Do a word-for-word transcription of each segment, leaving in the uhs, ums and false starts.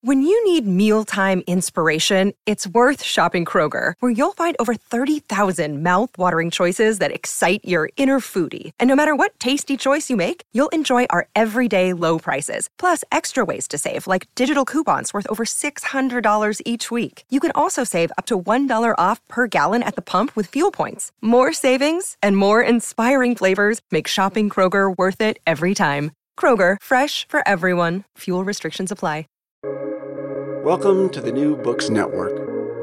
When you need mealtime inspiration, it's worth shopping Kroger, where you'll find over thirty thousand mouth-watering choices that excite your inner foodie. And no matter what tasty choice you make, you'll enjoy our everyday low prices, plus extra ways to save, like digital coupons worth over six hundred dollars each week. You can also save up to one dollar off per gallon at the pump with fuel points. More savings and more inspiring flavors make shopping Kroger worth it every time. Kroger, fresh for everyone. Fuel restrictions apply. Welcome to the New Books Network.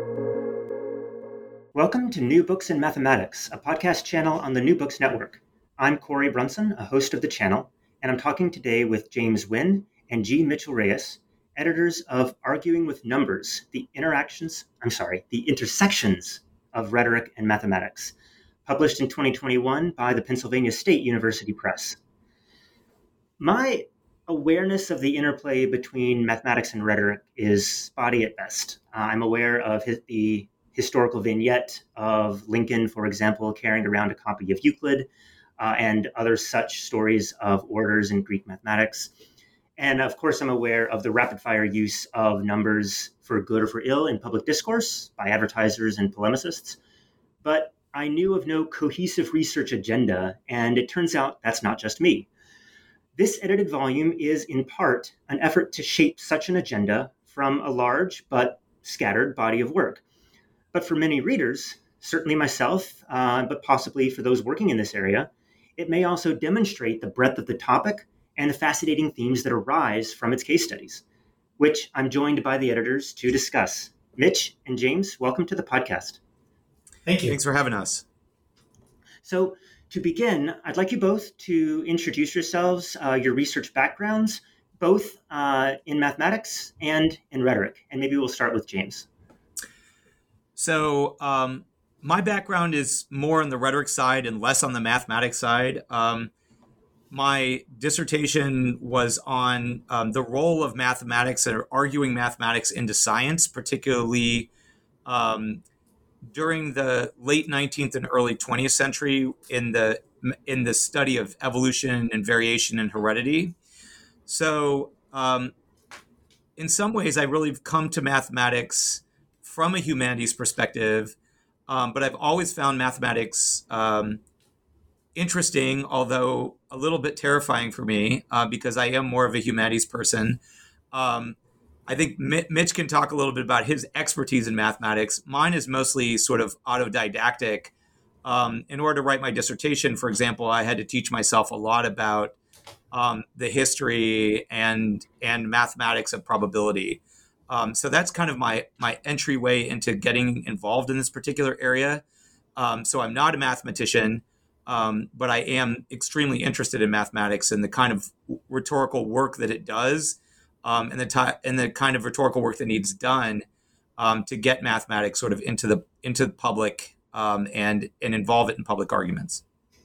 Welcome to New Books in Mathematics, a podcast channel on the New Books Network. I'm Corey Brunson, a host of the channel, and I'm talking today with James Wynn and G. Mitchell Reyes, editors of Arguing with Numbers, the interactions, I'm sorry, the intersections of rhetoric and mathematics, published in twenty twenty-one by the Pennsylvania State University Press. My awareness of the interplay between mathematics and rhetoric is spotty at best. Uh, I'm aware of his, the historical vignette of Lincoln, for example, carrying around a copy of Euclid, uh, and other such stories of orders in Greek mathematics. And of course, I'm aware of the rapid-fire use of numbers for good or for ill in public discourse by advertisers and polemicists. But I knew of no cohesive research agenda, and it turns out that's not just me. This edited volume is, in part, an effort to shape such an agenda from a large but scattered body of work. But for many readers, certainly myself, uh, but possibly for those working in this area, it may also demonstrate the breadth of the topic and the fascinating themes that arise from its case studies, which I'm joined by the editors to discuss. Mitch and James, welcome to the podcast. Thank you. Thanks for having us. So, to begin, I'd like you both to introduce yourselves, uh, your research backgrounds, both uh, in mathematics and in rhetoric. And maybe we'll start with James. So um, my background is more on the rhetoric side and less on the mathematics side. Um, my dissertation was on um, the role of mathematics and arguing mathematics into science, particularly um, during the late nineteenth and early twentieth century in the in the study of evolution and variation and heredity. So um, in some ways, I really have come to mathematics from a humanities perspective, um, but I've always found mathematics um, interesting, although a little bit terrifying for me uh, because I am more of a humanities person. Um, I think Mitch can talk a little bit about his expertise in mathematics. Mine is mostly sort of autodidactic. Um, in order to write my dissertation, for example, I had to teach myself a lot about um, the history and and mathematics of probability. Um, so that's kind of my my entryway into getting involved in this particular area. Um, so I'm not a mathematician, um, but I am extremely interested in mathematics and the kind of rhetorical work that it does. Um, and the t- and the kind of rhetorical work that needs done um, to get mathematics sort of into the into the public um, and and involve it in public arguments.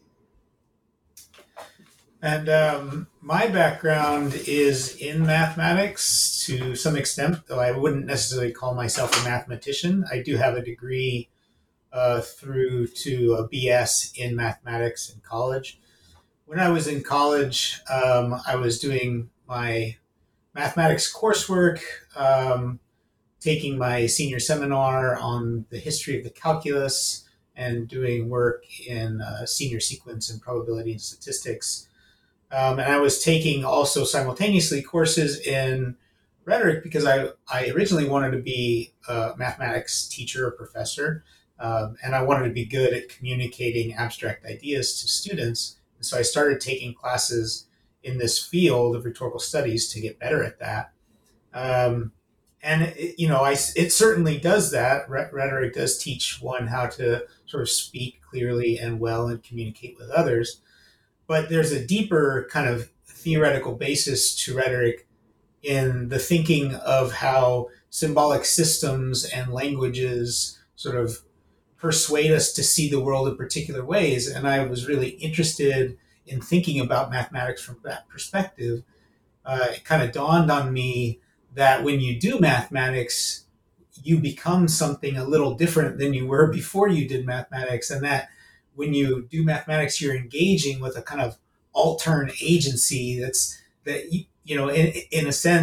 And um, my background is in mathematics to some extent, though I wouldn't necessarily call myself a mathematician. I do have a degree uh, through to a B S in mathematics in college. When I was in college, um, I was doing my mathematics coursework, um, taking my senior seminar on the history of the calculus and doing work in uh, senior sequence and probability and statistics. Um, and I was taking also simultaneously courses in rhetoric because I, I originally wanted to be a mathematics teacher or professor. Um, and I wanted to be good at communicating abstract ideas to students. And so I started taking classes in this field of rhetorical studies to get better at that. Um, and, it, you know, I, it certainly does that. Rhetoric does teach one how to sort of speak clearly and well and communicate with others. But there's a deeper kind of theoretical basis to rhetoric in the thinking of how symbolic systems and languages sort of persuade us to see the world in particular ways. And I was really interested in thinking about mathematics from that perspective. Uh, it kind of dawned on me that when you do mathematics, you become something a little different than you were before you did mathematics. And that when you do mathematics, you're engaging with a kind of altern agency that's that, you know, in, in a sense,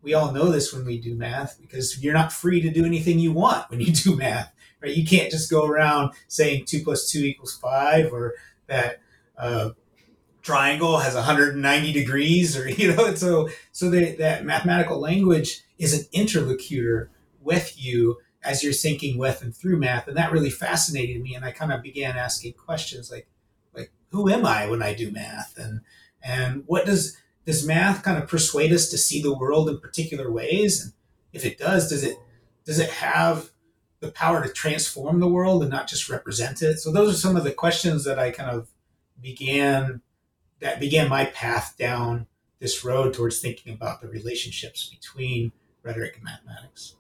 we all know this when we do math, because you're not free to do anything you want when you do math, right? You can't just go around saying two plus two equals five, or that uh, triangle has one hundred ninety degrees, or, you know, so so they, that mathematical language is an interlocutor with you as you're thinking with and through math. And that really fascinated me. And I kind of began asking questions like, like, who am I when I do math? And, and what does, does math kind of persuade us to see the world in particular ways? And if it does, does it, does it have the power to transform the world and not just represent it? So those are some of the questions that I kind of began, that began my path down this road towards thinking about the relationships between rhetoric and mathematics.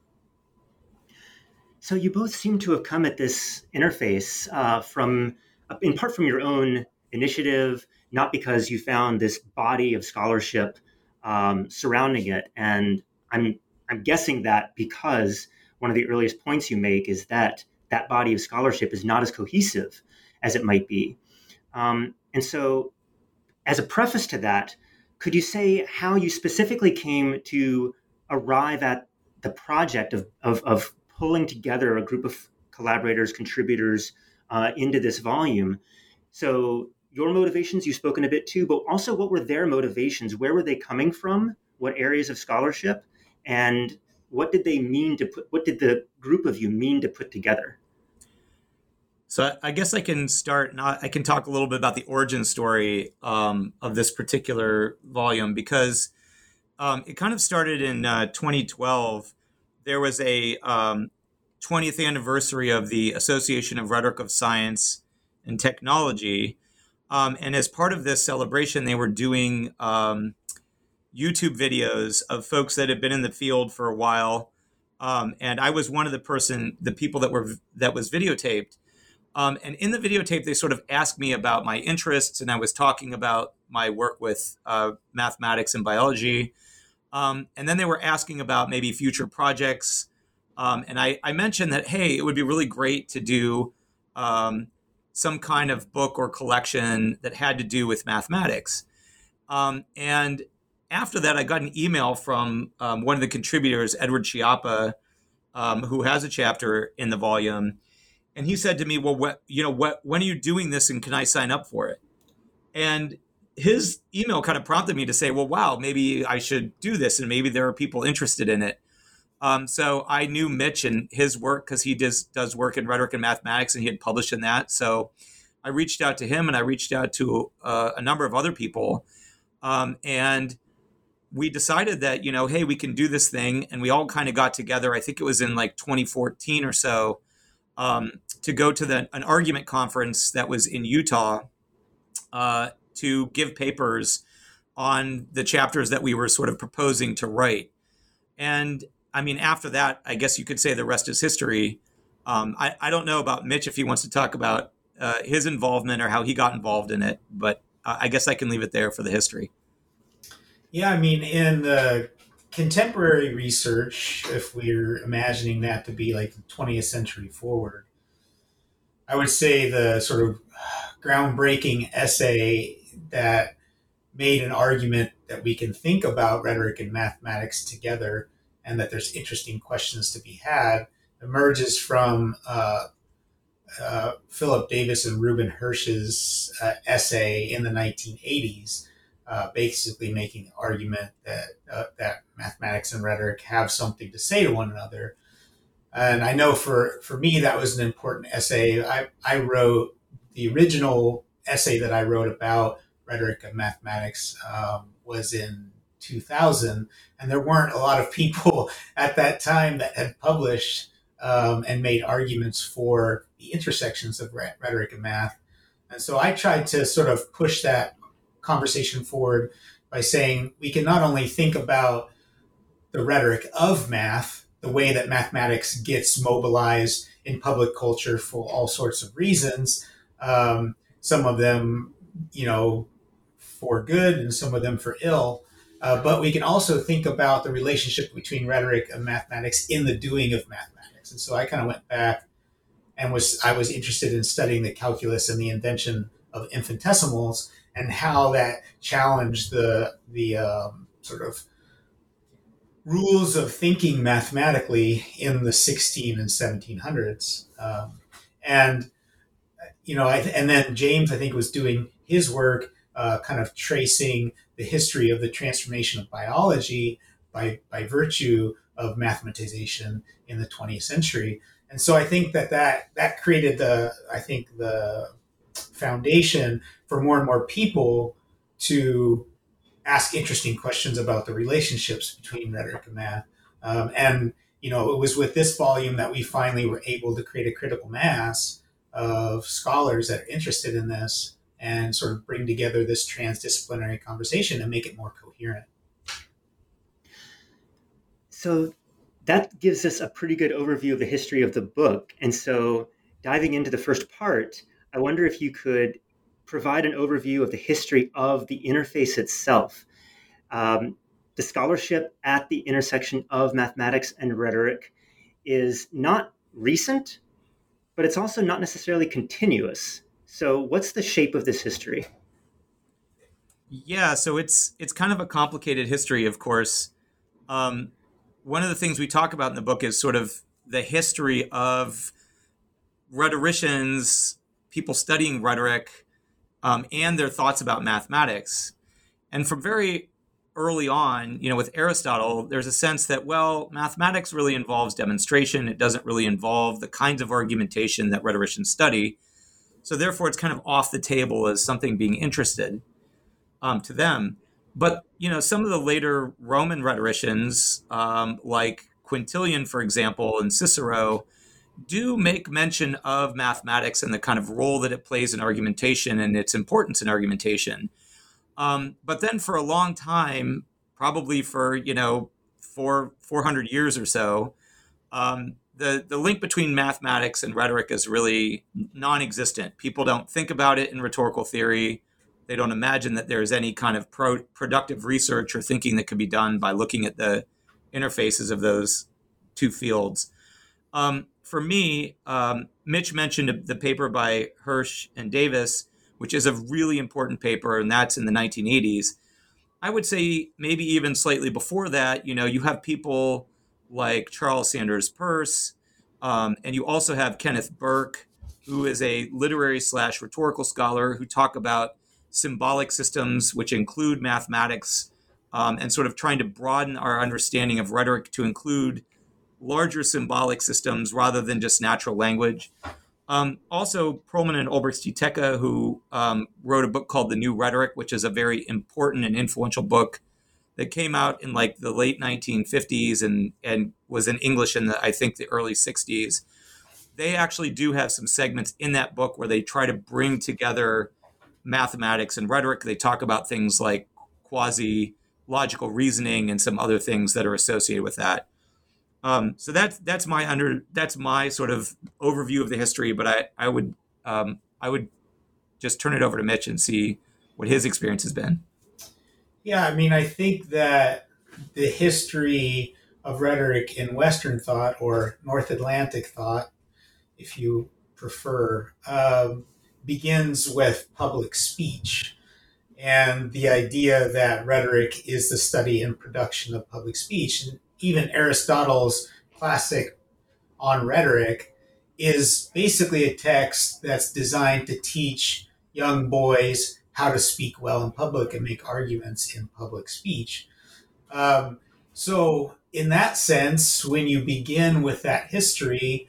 So you both seem to have come at this interface uh, from, in part from your own initiative, not because you found this body of scholarship um, surrounding it. And I'm I'm guessing that because one of the earliest points you make is that that body of scholarship is not as cohesive as it might be. Um, and so, as a preface to that, could you say how you specifically came to arrive at the project of of, of pulling together a group of collaborators, contributors uh, into this volume? So your motivations, you've spoken a bit too, but also what were their motivations? Where were they coming from? What areas of scholarship? And what did they mean to put, what did the group of you mean to put together? So I guess I can start, and I can talk a little bit about the origin story um, of this particular volume, because um, it kind of started in uh, twenty twelve. There was a um, twentieth anniversary of the Association of Rhetoric of Science and Technology. Um, and as part of this celebration, they were doing um, YouTube videos of folks that had been in the field for a while. Um, and I was one of the person, the people that were that was videotaped. Um, and in the videotape, they sort of asked me about my interests, and I was talking about my work with uh, mathematics and biology. Um, and then they were asking about maybe future projects. Um, and I, I mentioned that, hey, it would be really great to do um, some kind of book or collection that had to do with mathematics. Um, and after that, I got an email from um, one of the contributors, Edward Chiappa, um, who has a chapter in the volume. And he said to me, well, what, you know, what, when are you doing this, and can I sign up for it? And his email kind of prompted me to say, well, wow, maybe I should do this, and maybe there are people interested in it. Um, so I knew Mitch and his work because he does, does work in rhetoric and mathematics, and he had published in that. So I reached out to him, and I reached out to uh, a number of other people. Um, and we decided that, you know, hey, we can do this thing. And we all kind of got together. I think it was in like twenty fourteen or so, um, to go to the, an argument conference that was in Utah, uh, to give papers on the chapters that we were sort of proposing to write. And I mean, after that, I guess you could say the rest is history. Um, I, I don't know about Mitch if he wants to talk about uh, his involvement or how he got involved in it, but uh, I guess I can leave it there for the history. Yeah, I mean, in the contemporary research, if we're imagining that to be like the twentieth century forward, I would say the sort of groundbreaking essay that made an argument that we can think about rhetoric and mathematics together, and that there's interesting questions to be had, emerges from uh, uh, Philip Davis and Reuben Hirsch's uh, essay in the nineteen eighties, uh, basically making the argument that uh, that mathematics and rhetoric have something to say to one another. And I know for, for me, that was an important essay. I, I wrote the original essay that I wrote about rhetoric and mathematics um, was in two thousand, and there weren't a lot of people at that time that had published um, and made arguments for the intersections of rhetoric and math. And so I tried to sort of push that conversation forward by saying we can not only think about the rhetoric of math, the way that mathematics gets mobilized in public culture for all sorts of reasons, um, some of them, you know, for good and some of them for ill. Uh, but we can also think about the relationship between rhetoric and mathematics in the doing of mathematics. And so I kind of went back and was I was interested in studying the calculus and the invention of infinitesimals and how that challenged the the um, sort of rules of thinking mathematically in the sixteen and seventeen hundreds. Um, and, you know, I, and then James, I think, was doing his work uh, kind of tracing the history of the transformation of biology by, by virtue of mathematization in the twentieth century. And so I think that that, that created the, I think, the foundation for more and more people to ask interesting questions about the relationships between rhetoric and math. Um, and, you know, it was with this volume that we finally were able to create a critical mass of scholars that are interested in this and sort of bring together this transdisciplinary conversation and make it more coherent. So that gives us a pretty good overview of the history of the book. And so diving into the first part, I wonder if you could provide an overview of the history of the interface itself. Um, the scholarship at the intersection of mathematics and rhetoric is not recent, but it's also not necessarily continuous. So what's the shape of this history? Yeah, so it's it's kind of a complicated history, of course. Um, one of the things we talk about in the book is sort of the history of rhetoricians, people studying rhetoric, um, and their thoughts about mathematics. And from very early on, you know, with Aristotle, there's a sense that, well, mathematics really involves demonstration. It doesn't really involve the kinds of argumentation that rhetoricians study. So therefore, it's kind of off the table as something being interested um, to them. But, you know, some of the later Roman rhetoricians, um, like Quintilian, for example, and Cicero, do make mention of mathematics and the kind of role that it plays in argumentation and its importance in argumentation. Um, but then for a long time, probably for, you know, four, 400 years or so, um, the, the link between mathematics and rhetoric is really non-existent. People don't think about it in rhetorical theory. They don't imagine that there's any kind of pro- productive research or thinking that could be done by looking at the interfaces of those two fields. Um, for me, um, Mitch mentioned the paper by Hirsch and Davis, which is a really important paper, and that's in the nineteen eighties. I would say maybe even slightly before that, you know, you have people like Charles Sanders Peirce, um, and you also have Kenneth Burke, who is a literary slash rhetorical scholar who talk about symbolic systems, which include mathematics, um, and sort of trying to broaden our understanding of rhetoric to include larger symbolic systems rather than just natural language. Um, also, Perlman and Olbrecht-Stietekke, who um, wrote a book called The New Rhetoric, which is a very important and influential book that came out in like the late nineteen fifties and, and was in English in the, I think, the early sixties. They actually do have some segments in that book where they try to bring together mathematics and rhetoric. They talk about things like quasi-logical reasoning and some other things that are associated with that. Um, so that's that's my under that's my sort of overview of the history. But I I would um, I would just turn it over to Mitch and see what his experience has been. Yeah, I mean, I think that the history of rhetoric in Western thought, or North Atlantic thought, if you prefer, um, begins with public speech and the idea that rhetoric is the study and production of public speech. And even Aristotle's classic On Rhetoric is basically a text that's designed to teach young boys how to speak well in public and make arguments in public speech. Um, so in that sense, when you begin with that history,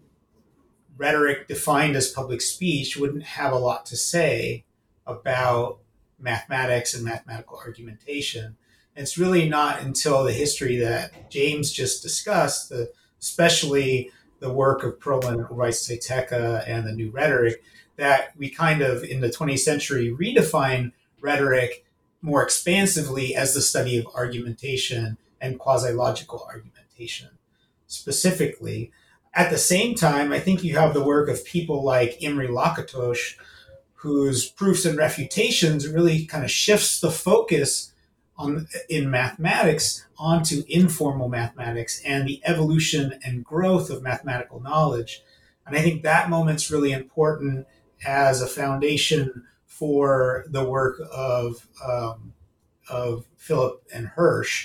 rhetoric defined as public speech wouldn't have a lot to say about mathematics and mathematical argumentation. And it's really not until the history that James just discussed, the, especially the work of Perlman and Olbrecht-Stietekke and the New Rhetoric, that we kind of, in the twentieth century, redefine rhetoric more expansively as the study of argumentation and quasi-logical argumentation specifically. At the same time, I think you have the work of people like Imre Lakatos, whose Proofs and Refutations really kind of shifts the focus on in mathematics onto informal mathematics and the evolution and growth of mathematical knowledge. And I think that moment's really important as a foundation for the work of um, of Philip and Hirsch.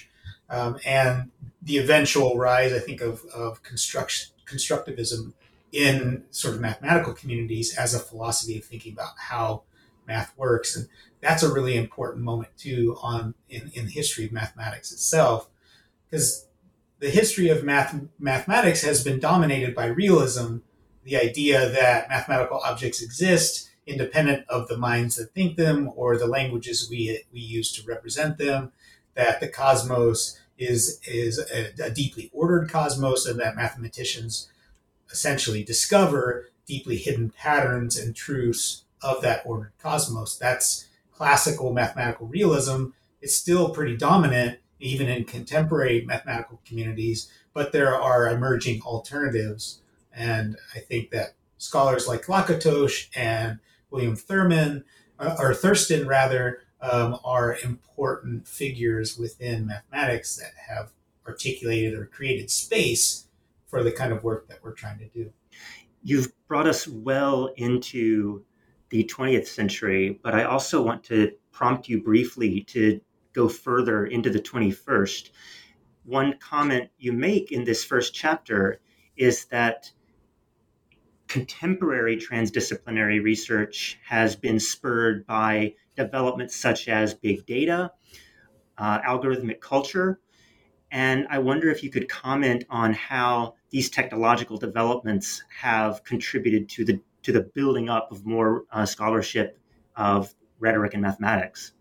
um, and the eventual rise, I think, of, of construction, constructivism in sort of mathematical communities as a philosophy of thinking about how math works. And that's a really important moment, too, on in, in the history of mathematics itself, because the history of math, mathematics has been dominated by realism, the idea that mathematical objects exist independent of the minds that think them or the languages we we use to represent them, that the cosmos is is a, a deeply ordered cosmos, and that mathematicians essentially discover deeply hidden patterns and truths of that ordered cosmos. That's classical mathematical realism. It's still pretty dominant even in contemporary mathematical communities, but there are emerging alternatives. And I think that scholars like Lakatos and William Thurman, uh, or Thurston rather, um, are important figures within mathematics that have articulated or created space for the kind of work that we're trying to do. You've brought us well into the twentieth century, but I also want to prompt you briefly to go further into the twenty-first. One comment you make in this first chapter is that contemporary transdisciplinary research has been spurred by developments such as big data, uh, algorithmic culture, and I wonder if you could comment on how these technological developments have contributed to the to the building up of more uh, scholarship of rhetoric and mathematics.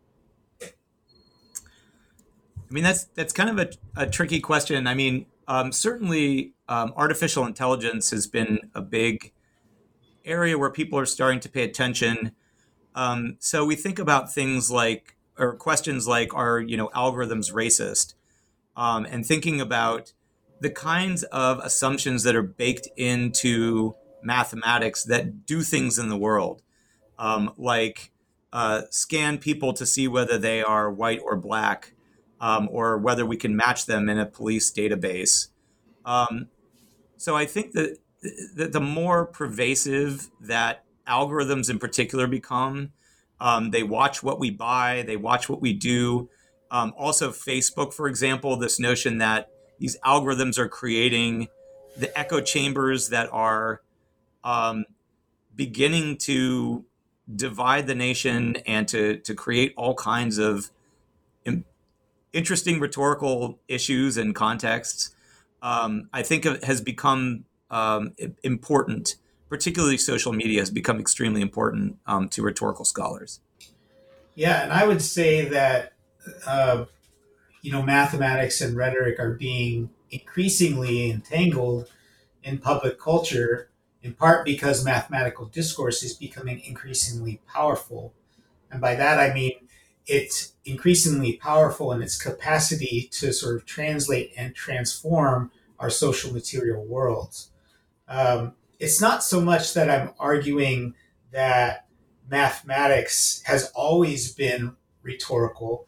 I mean, that's that's kind of a, a tricky question. I mean, um, certainly um, artificial intelligence has been a big area where people are starting to pay attention. Um, so we think about things like, or questions like, are, you know, algorithms racist? Um, and thinking about the kinds of assumptions that are baked into mathematics that do things in the world, um, like uh, scan people to see whether they are white or black, um, or whether we can match them in a police database. Um, so I think that, that the more pervasive that algorithms in particular become, um, they watch what we buy, they watch what we do. Um, also, Facebook, for example, this notion that these algorithms are creating the echo chambers that are um, beginning to divide the nation and to, to create all kinds of im- interesting rhetorical issues and contexts, um, I think it has become um, important. Particularly social media has become extremely important um, to rhetorical scholars. Yeah, and I would say that uh, you know, mathematics and rhetoric are being increasingly entangled in public culture, in part because mathematical discourse is becoming increasingly powerful. And by that, I mean it's increasingly powerful in its capacity to sort of translate and transform our social material worlds. Um, it's not so much that I'm arguing that mathematics has always been rhetorical.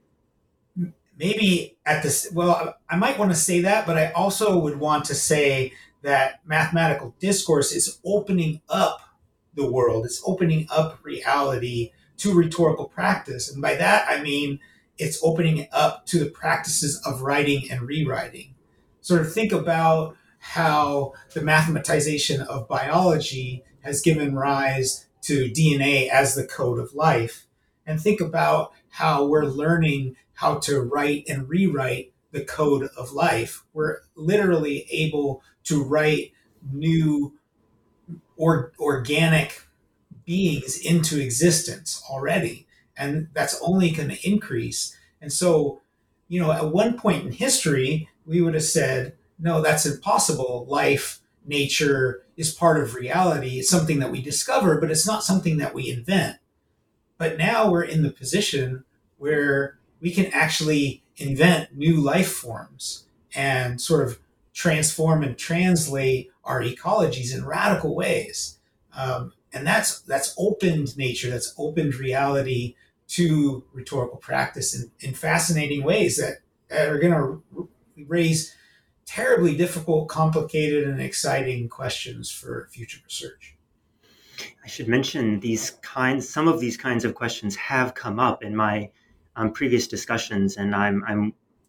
Maybe at this, well, I might want to say that, but I also would want to say that mathematical discourse is opening up the world. It's opening up reality to rhetorical practice. And by that, I mean, it's opening it up to the practices of writing and rewriting. Sort of think about how the mathematization of biology has given rise to D N A as the code of life. And think about how we're learning how to write and rewrite the code of life. We're literally able to write new or, organic beings into existence already. And that's only going to increase. And so, you know, at one point in history, we would have said, no, that's impossible. Life, nature is part of reality. It's something that we discover, but it's not something that we invent. But now we're in the position where we can actually invent new life forms and sort of transform and translate our ecologies in radical ways. Um, and that's that's opened nature, that's opened reality to rhetorical practice in, in fascinating ways that, that are going to raise terribly difficult, complicated, and exciting questions for future research. I should mention these kinds, some of these kinds of questions have come up in my um, previous discussions, and I'm I'm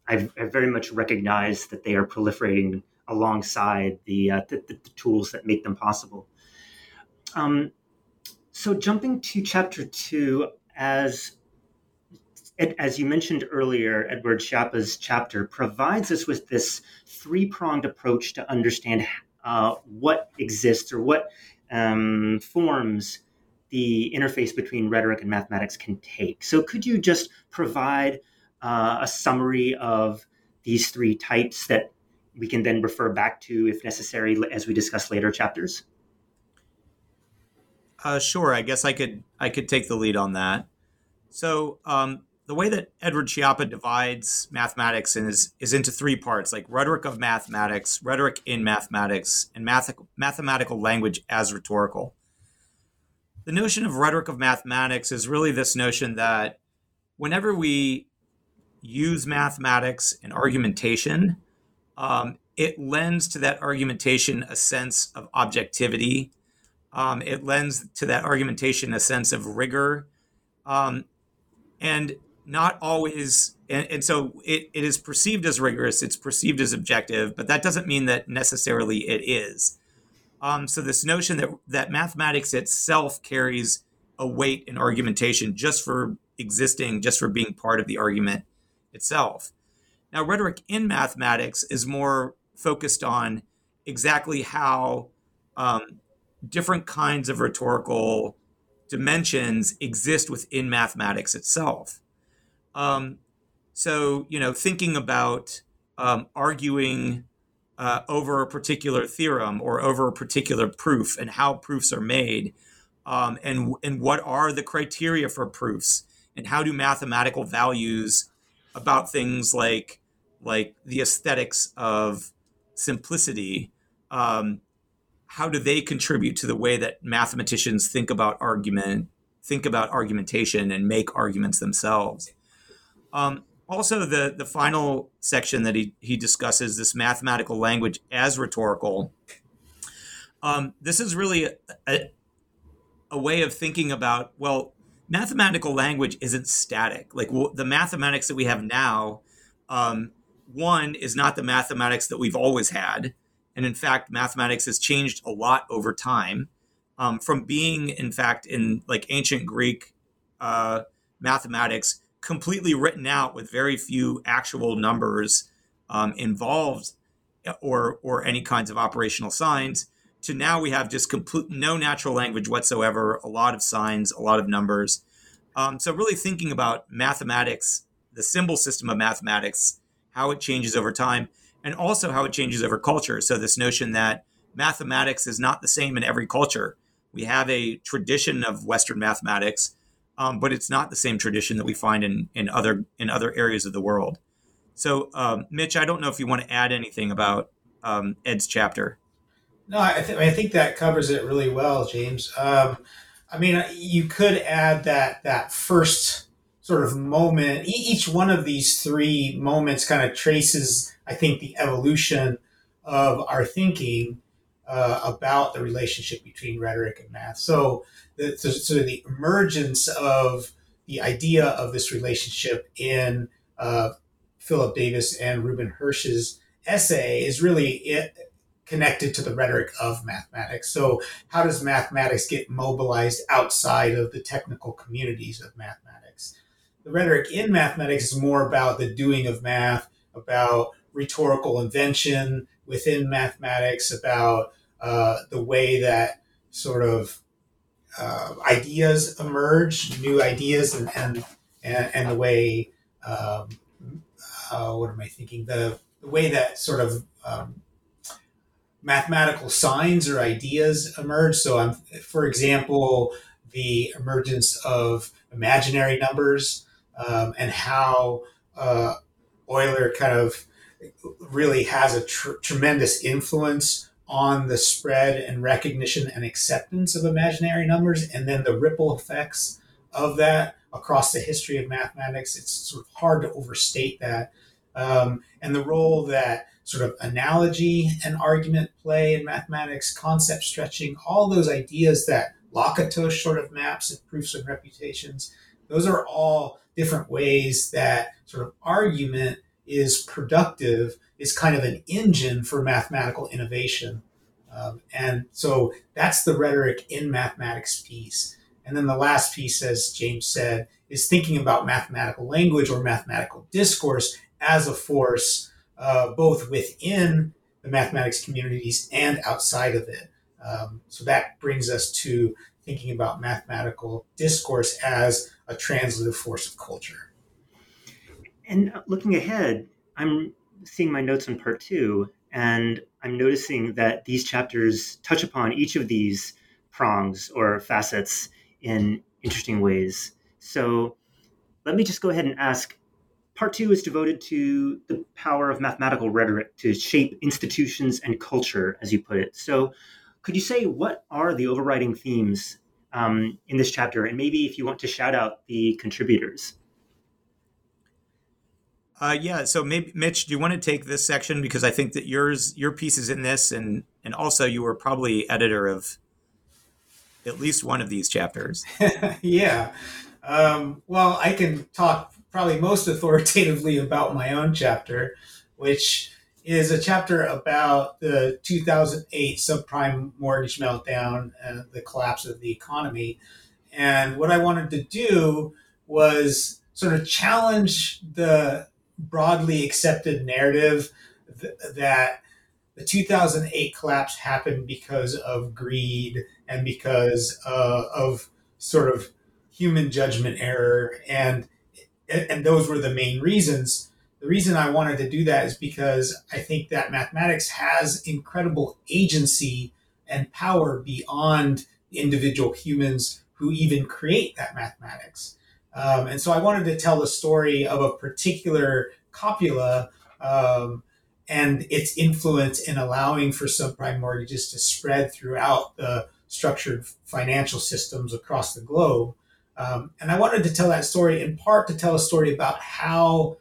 I've, I very much recognize that they are proliferating alongside the, uh, the, the tools that make them possible. Um, so jumping to chapter two, as as you mentioned earlier, Edward Schiappa's chapter provides us with this three-pronged approach to understand uh, what exists or what um, forms the interface between rhetoric and mathematics can take. So could you just provide uh, a summary of these three types that we can then refer back to if necessary as we discuss later chapters? Uh, sure. I guess I could I could take the lead on that. So um, the way that Edward Schiappa divides mathematics is is into three parts, like rhetoric of mathematics, rhetoric in mathematics, and math- mathematical language as rhetorical. The notion of rhetoric of mathematics is really this notion that whenever we use mathematics and argumentation, um, it lends to that argumentation a sense of objectivity. Um, it lends to that argumentation a sense of rigor, um, and not always. And, and so it, it is perceived as rigorous. It's perceived as objective, but that doesn't mean that necessarily it is. Um, so this notion that that mathematics itself carries a weight in argumentation just for existing, just for being part of the argument itself. Now, rhetoric in mathematics is more focused on exactly how um, different kinds of rhetorical dimensions exist within mathematics itself. Um, so, you know, thinking about um, arguing uh, over a particular theorem or over a particular proof and how proofs are made, um, and and what are the criteria for proofs, and how do mathematical values about things like like the aesthetics of simplicity, um, how do they contribute to the way that mathematicians think about argument, think about argumentation, and make arguments themselves? Um, also, the, the final section that he, he discusses, this mathematical language as rhetorical, um, this is really a, a, a way of thinking about, well, mathematical language isn't static. Like well, the mathematics that we have now, um, one is not the mathematics that we've always had. And in fact, mathematics has changed a lot over time, um, from being, in fact, in like ancient Greek uh, mathematics, completely written out with very few actual numbers um, involved or or any kinds of operational signs, to now we have just complete no natural language whatsoever, a lot of signs, a lot of numbers. Um, so really thinking about mathematics, the symbol system of mathematics, how it changes over time, and also how it changes over culture. So this notion that mathematics is not the same in every culture. We have a tradition of Western mathematics, um, but it's not the same tradition that we find in, in other in other areas of the world. So, um, Mitch, I don't know if you want to add anything about um, Ed's chapter. No, I, th- I think that covers it really well, James. Um, I mean, you could add that that first sort of moment. E- each one of these three moments kind of traces, I think, the evolution of our thinking uh, about the relationship between rhetoric and math. So, the, so, so the emergence of the idea of this relationship in uh, Philip Davis and Reuben Hirsch's essay is really it, connected to the rhetoric of mathematics. So how does mathematics get mobilized outside of the technical communities of mathematics? The rhetoric in mathematics is more about the doing of math, about rhetorical invention within mathematics, about uh, the way that sort of uh, ideas emerge, new ideas, and and, and, and the way, um, uh, what am I thinking? The, the way that sort of um, mathematical signs or ideas emerge. So, I'm, for example, the emergence of imaginary numbers um, and how uh, Euler kind of really has a tr- tremendous influence on the spread and recognition and acceptance of imaginary numbers, and then the ripple effects of that across the history of mathematics. It's sort of hard to overstate that. Um, and the role that sort of analogy and argument play in mathematics, concept stretching, all those ideas that Lakatos sort of maps and proofs and reputations, those are all different ways that sort of argument is productive, is kind of an engine for mathematical innovation. Um, and so that's the rhetoric in mathematics piece. And then the last piece, as James said, is thinking about mathematical language or mathematical discourse as a force, uh, both within the mathematics communities and outside of it. Um, so that brings us to thinking about mathematical discourse as a translative force of culture. And looking ahead, I'm seeing my notes on part two, and I'm noticing that these chapters touch upon each of these prongs or facets in interesting ways. So let me just go ahead and ask. Part two is devoted to the power of mathematical rhetoric to shape institutions and culture, as you put it. So could you say what are the overriding themes um, in this chapter? And maybe if you want to shout out the contributors. Uh, yeah, so maybe Mitch, do you want to take this section, because I think that yours your piece is in this, and and also you were probably editor of at least one of these chapters. Yeah. Um, well, I can talk probably most authoritatively about my own chapter, which is a chapter about the two thousand eight subprime mortgage meltdown and the collapse of the economy. And what I wanted to do was sort of challenge the broadly accepted narrative th- that the two thousand eight collapse happened because of greed and because uh, of sort of human judgment error, and and those were the main reasons. The reason I wanted to do that is because I think that mathematics has incredible agency and power beyond the individual humans who even create that mathematics. Um, and so I wanted to tell the story of a particular copula um, and its influence in allowing for subprime mortgages to spread throughout the structured financial systems across the globe. Um, and I wanted to tell that story in part to tell a story about how,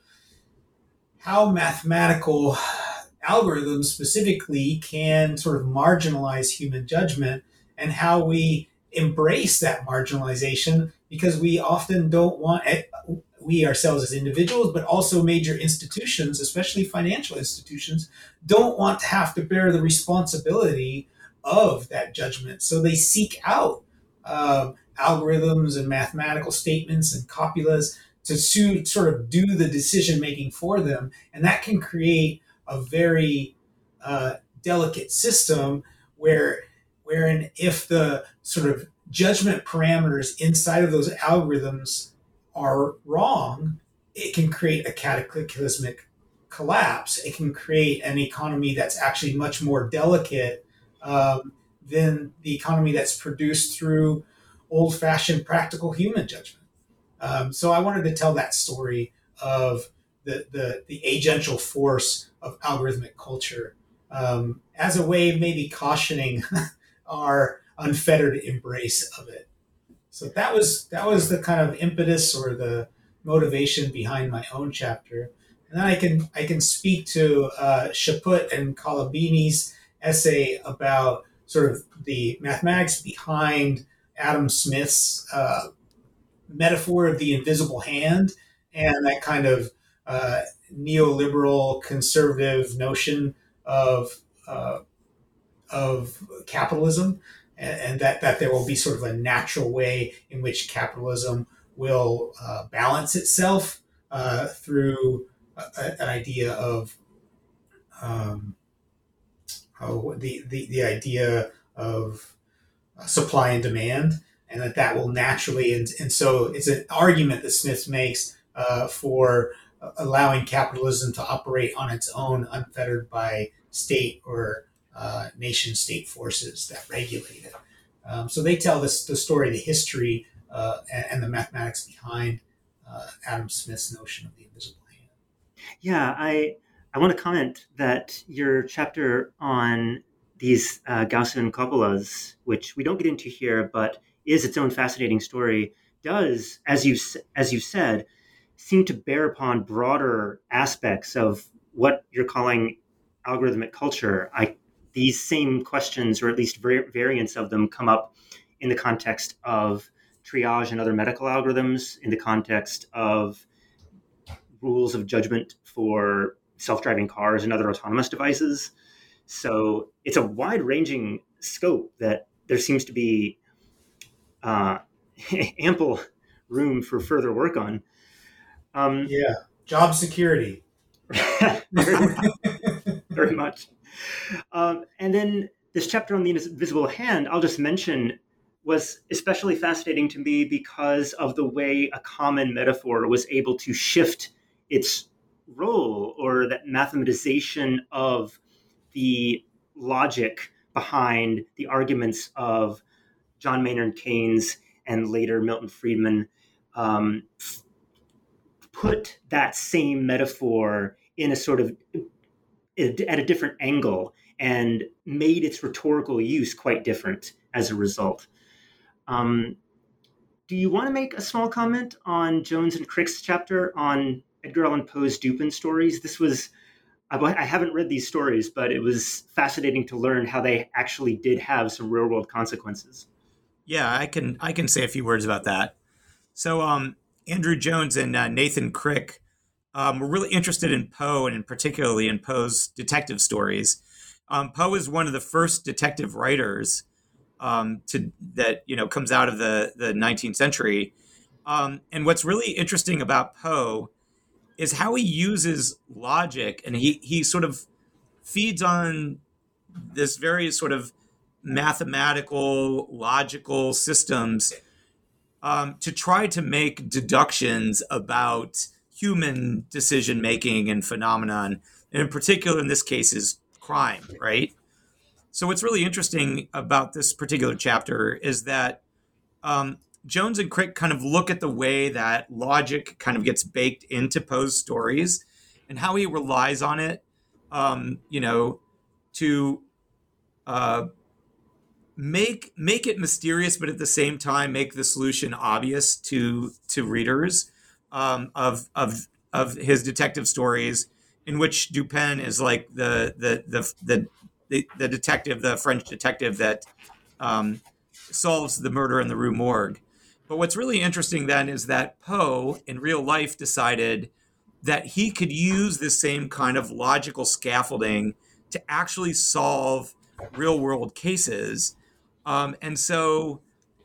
how mathematical algorithms specifically can sort of marginalize human judgment, and how we embrace that marginalization because we often don't want, we ourselves as individuals, but also major institutions, especially financial institutions, don't want to have to bear the responsibility of that judgment. So they seek out um, algorithms and mathematical statements and copulas to su- sort of do the decision making for them. And that can create a very uh, delicate system where, wherein if the sort of judgment parameters inside of those algorithms are wrong, it can create a cataclysmic collapse. It can create an economy that's actually much more delicate um, than the economy that's produced through old-fashioned practical human judgment. Um, so I wanted to tell that story of the, the, the agential force of algorithmic culture um, as a way of maybe cautioning our unfettered embrace of it. So that was that was the kind of impetus or the motivation behind my own chapter. And then I can I can speak to uh, Chaput and Colabini's essay about sort of the mathematics behind Adam Smith's uh, metaphor of the invisible hand and that kind of uh, neoliberal conservative notion of uh, of capitalism, and, and that, that there will be sort of a natural way in which capitalism will uh, balance itself uh, through a, an idea of um, oh, the, the, the idea of supply and demand, and that that will naturally, and, and so it's an argument that Smith makes uh, for allowing capitalism to operate on its own, unfettered by state or uh, nation-state forces that regulate it. Um, so they tell this the story, the history, uh, and, and the mathematics behind uh, Adam Smith's notion of the invisible hand. Yeah, I I want to comment that your chapter on these uh, Gaussian copulas, which we don't get into here, but is its own fascinating story, does, as you as you said, seem to bear upon broader aspects of what you're calling algorithmic culture. I, these same questions, or at least variants of them, come up in the context of triage and other medical algorithms, in the context of rules of judgment for self-driving cars and other autonomous devices. So it's a wide-ranging scope that there seems to be uh, ample room for further work on. Um, yeah, job security. very much. Very much. Um, and then this chapter on the invisible hand, I'll just mention, was especially fascinating to me because of the way a common metaphor was able to shift its role, or that mathematization of the logic behind the arguments of John Maynard Keynes and later Milton Friedman, um, f- put that same metaphor in a sort of at a different angle and made its rhetorical use quite different as a result. Um, do you want to make a small comment on Jones and Crick's chapter on Edgar Allan Poe's Dupin stories? This was, I haven't read these stories, but it was fascinating to learn how they actually did have some real world consequences. Yeah, I can I can say a few words about that. So um, Andrew Jones and uh, Nathan Crick um, were really interested in Poe, and particularly in Poe's detective stories. Um, Poe is one of the first detective writers um, to that you know comes out of the the nineteenth century. Um, and what's really interesting about Poe is how he uses logic, and he he sort of feeds on this very sort of mathematical, logical systems um, to try to make deductions about human decision making and phenomenon, and in particular, in this case, is crime, right? So what's really interesting about this particular chapter is that um, Jones and Crick kind of look at the way that logic kind of gets baked into Poe's stories and how he relies on it, um, you know, to uh, make make it mysterious, but at the same time make the solution obvious to to readers um, of of of his detective stories, in which Dupin is like the the the the the, the detective, the French detective that um, solves the murder in the Rue Morgue. But what's really interesting then is that Poe, in real life, decided that he could use this same kind of logical scaffolding to actually solve real world cases. Um, and so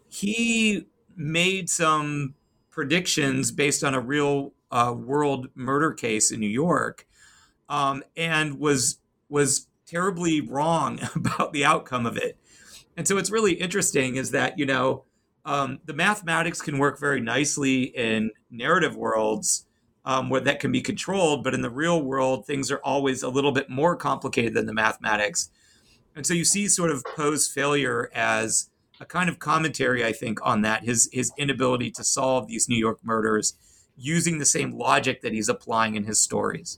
he made some predictions based on a real uh, world murder case in New York, um, and was was terribly wrong about the outcome of it. And so what's really interesting is that, you know, um, the mathematics can work very nicely in narrative worlds um, where that can be controlled, but in the real world, things are always a little bit more complicated than the mathematics. And so you see sort of Poe's failure as a kind of commentary, I think, on that, his his inability to solve these New York murders using the same logic that he's applying in his stories.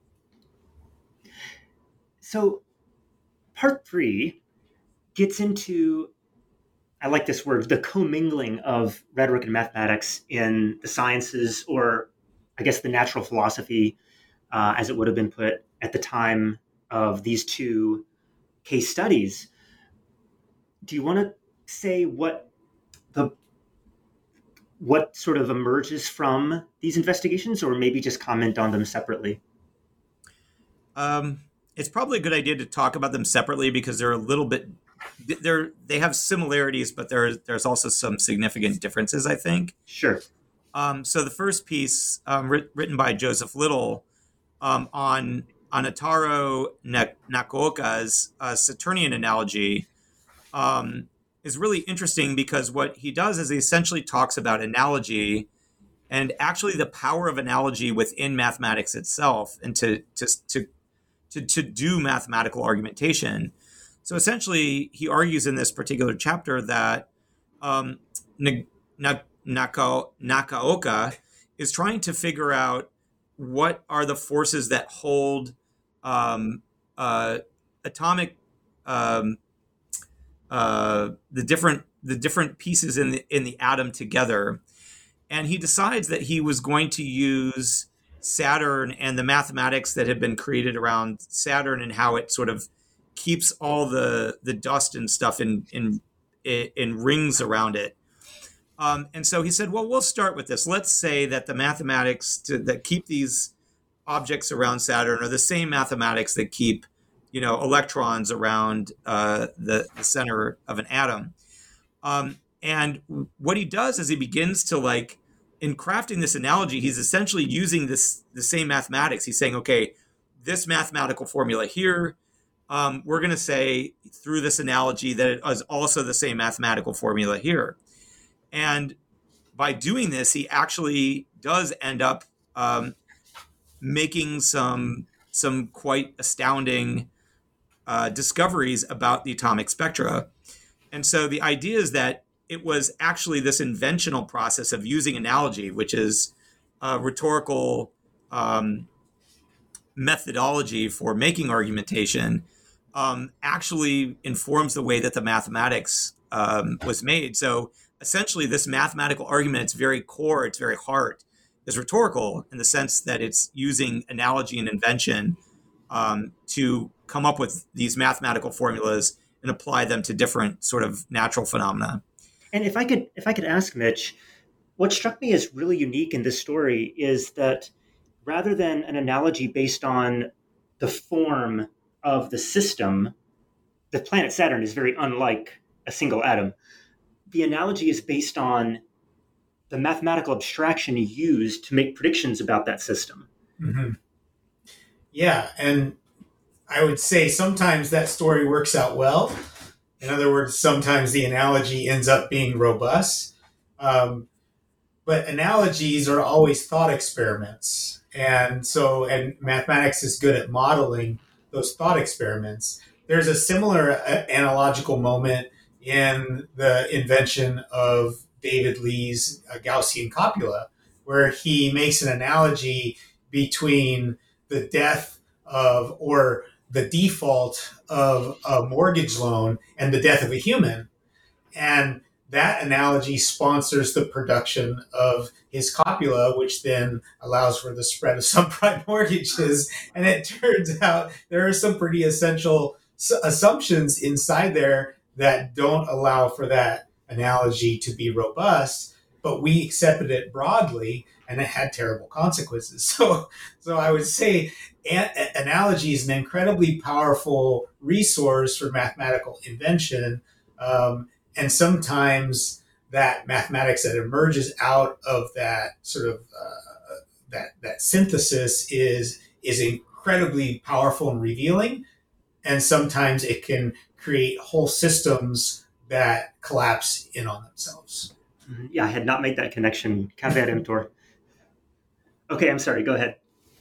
So part three gets into, I like this word, the commingling of rhetoric and mathematics in the sciences, or I guess the natural philosophy, uh, as it would have been put at the time of these two case studies. Do you want to say what the what sort of emerges from these investigations, or maybe just comment on them separately? Um, it's probably a good idea to talk about them separately because they're a little bit they're they have similarities, but there's there's also some significant differences, I think. Sure. Um, so the first piece, um, writ- written by Joseph Little, um, on on Ataro Nakaoka's uh, Saturnian analogy, um, is really interesting because what he does is he essentially talks about analogy and actually the power of analogy within mathematics itself, and to to to to, to do mathematical argumentation. So essentially, he argues in this particular chapter that um, N- N- Naka- Nakaoka is trying to figure out what are the forces that hold um, uh, atomic um, uh, the different the different pieces in the in the atom together, and he decides that he was going to use Saturn and the mathematics that had been created around Saturn and how it sort of keeps all the the dust and stuff in in in rings around it. Um, and so he said, well, we'll start with this. Let's say that the mathematics to, that keep these objects around Saturn are the same mathematics that keep, you know, electrons around uh, the, the center of an atom. Um, and what he does is he begins to, like, in crafting this analogy, he's essentially using this the same mathematics. He's saying, okay, this mathematical formula here, um, we're going to say through this analogy that it is also the same mathematical formula here. And by doing this, he actually does end up um, making some some quite astounding uh, discoveries about the atomic spectra. And so the idea is that it was actually this inventional process of using analogy, which is a rhetorical um, methodology for making argumentation, um, actually informs the way that the mathematics um, was made. So essentially, this mathematical argument, its very core, its very heart, is rhetorical in the sense that it's using analogy and invention um, to come up with these mathematical formulas and apply them to different sort of natural phenomena. And if I could, if I could ask Mitch, what struck me as really unique in this story is that rather than an analogy based on the form of the system, the planet Saturn is very unlike a single atom. The analogy is based on the mathematical abstraction used to make predictions about that system. Mm-hmm. Yeah, and I would say sometimes that story works out well. In other words, sometimes the analogy ends up being robust. Um, but analogies are always thought experiments. And so, and mathematics is good at modeling those thought experiments. There's a similar uh, analogical moment in the invention of David Lee's uh, Gaussian copula, where he makes an analogy between the death of, or the default of a mortgage loan and the death of a human. And that analogy sponsors the production of his copula, which then allows for the spread of subprime mortgages. And it turns out there are some pretty essential assumptions inside there that don't allow for that analogy to be robust, but we accepted it broadly, and it had terrible consequences. So, so I would say a- analogy is an incredibly powerful resource for mathematical invention, um, and sometimes that mathematics that emerges out of that sort of uh, that that synthesis is is incredibly powerful and revealing, and sometimes it can create whole systems that collapse in on themselves. Yeah, I had not made that connection. Caveat emptor. Okay, I'm sorry. Go ahead.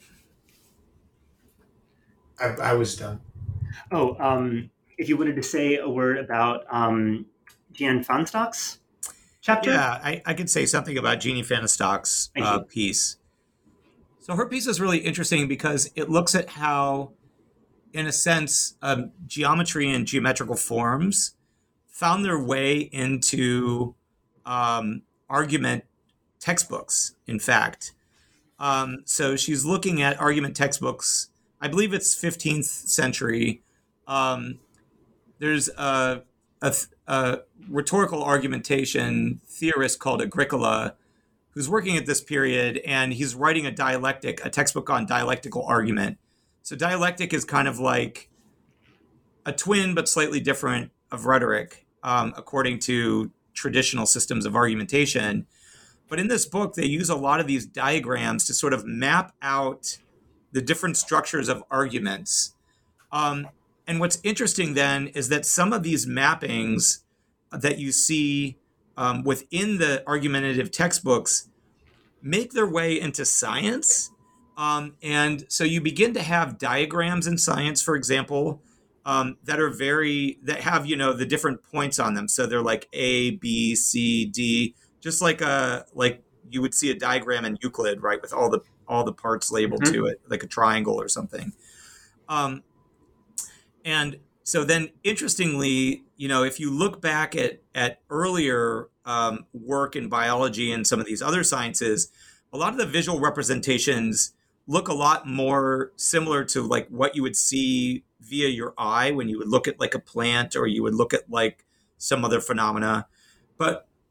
I, I was done. Oh, um, if you wanted to say a word about um, Jan Fahnestock's chapter? Yeah, I, I could say something about Jeannie Fahnestock's uh, piece. So her piece is really interesting because it looks at how, in a sense, um, geometry and geometrical forms found their way into um, argument textbooks, in fact. Um, so she's looking at argument textbooks. I believe it's fifteenth century. Um, there's a, a, a rhetorical argumentation theorist called Agricola who's working at this period, and he's writing a dialectic, a textbook on dialectical argument. So dialectic is kind of like a twin, but slightly different, of rhetoric, um, according to traditional systems of argumentation. But in this book, they use a lot of these diagrams to sort of map out the different structures of arguments. Um, and what's interesting then is that some of these mappings that you see um, within the argumentative textbooks make their way into science. Um, and so you begin to have diagrams in science, for example, um, that are very, that have, you know, the different points on them. So they're like A, B, C, D, just like a, like you would see a diagram in Euclid, right? With all the, all the parts labeled mm-hmm. to it, like a triangle or something. Um, and so then interestingly, you know, if you look back at, at earlier um, work in biology and some of these other sciences, a lot of the visual representations look a lot more similar to like what you would see via your eye when you would look at like a plant or you would look at like some other phenomena. But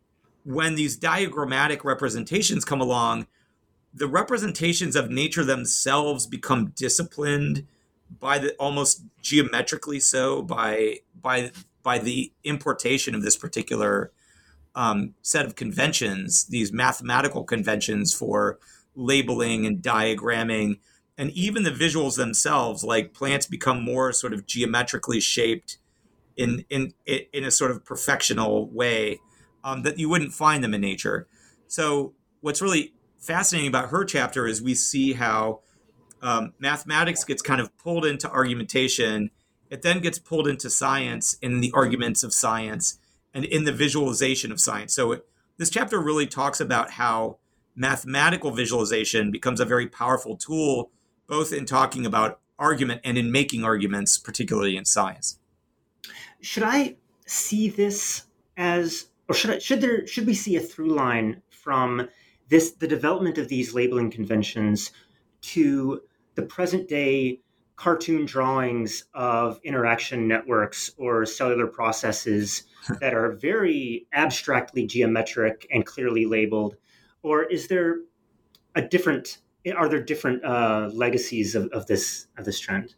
when these diagrammatic representations come along, the representations of nature themselves become disciplined by the almost geometrically so by by by the importation of this particular um, set of conventions, these mathematical conventions for labeling and diagramming, and even the visuals themselves, like plants become more sort of geometrically shaped in in in a sort of perfectional way um, that you wouldn't find them in nature. So what's really fascinating about her chapter is we see how um, mathematics gets kind of pulled into argumentation. It then gets pulled into science in the arguments of science and in the visualization of science. So it, this chapter really talks about how mathematical visualization becomes a very powerful tool, both in talking about argument and in making arguments, particularly in science. Should I see this as, or should I, should there should we see a through line from this the development of these labeling conventions to the present day cartoon drawings of interaction networks or cellular processes that are very abstractly geometric and clearly labeled? Or is there a different, are there different uh, legacies of, of this of this trend?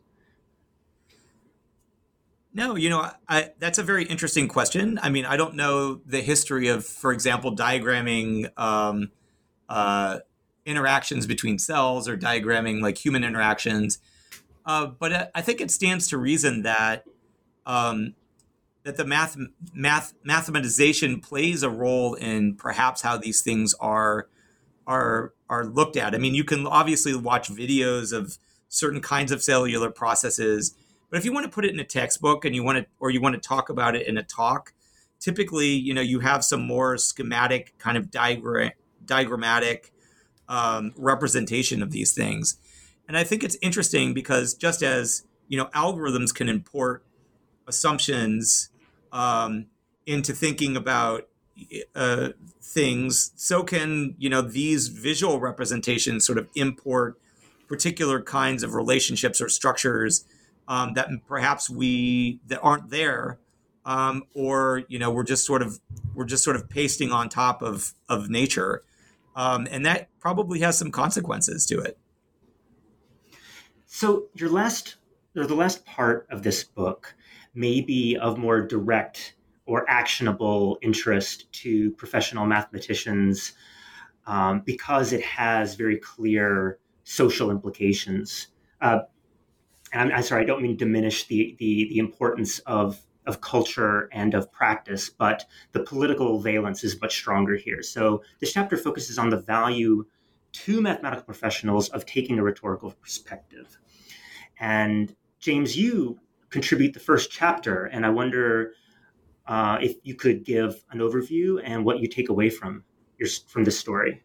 No, you know, I, that's a very interesting question. I mean, I don't know the history of, for example, diagramming um, uh, interactions between cells or diagramming like human interactions. Uh, but I think it stands to reason that um, that the math, math mathematization plays a role in perhaps how these things are are are looked at. I mean, you can obviously watch videos of certain kinds of cellular processes, but if you want to put it in a textbook and you want to, or you want to talk about it in a talk, typically, you know, you have some more schematic kind of diagram, diagrammatic um, representation of these things. And I think it's interesting because just as, you know, algorithms can import assumptions um, into thinking about uh, things, so can, you know, these visual representations sort of import particular kinds of relationships or structures um, that perhaps we that aren't there, um, or you know, we're just sort of we're just sort of pasting on top of of nature, um, and that probably has some consequences to it. So your last, or the last part of this book may be of more direct or actionable interest to professional mathematicians um, because it has very clear social implications. Uh, and I'm, I'm sorry, I don't mean to diminish the, the, the importance of, of culture and of practice, but the political valence is much stronger here. So this chapter focuses on the value to mathematical professionals of taking a rhetorical perspective. And James, you contribute the first chapter, and I wonder uh, if you could give an overview and what you take away from your from this story.